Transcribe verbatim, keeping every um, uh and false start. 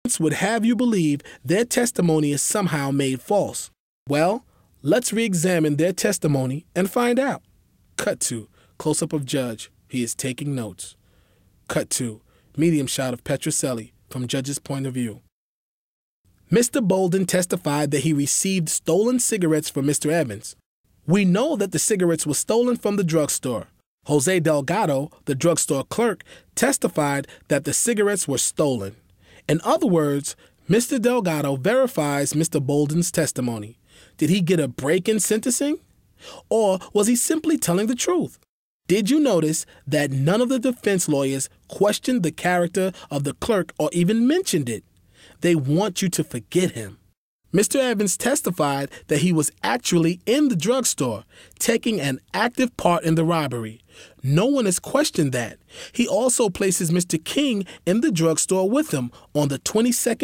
would have you believe their testimony is somehow made false. Well, let's re-examine their testimony and find out. Cut to close-up of Judge. He is taking notes. Cut to medium shot of Petrocelli from Judge's point of view. Mister Bolden testified that he received stolen cigarettes from Mister Evans. We know that the cigarettes were stolen from the drugstore. Jose Delgado, the drugstore clerk, testified that the cigarettes were stolen. In other words, Mister Delgado verifies Mister Bolden's testimony. Did he get a break in sentencing? Or was he simply telling the truth? Did you notice that none of the defense lawyers questioned the character of the clerk or even mentioned it? They want you to forget him. Mister Evans testified that he was actually in the drugstore, taking an active part in the robbery. No one has questioned that. He also places Mister King in the drugstore with him on the twenty-second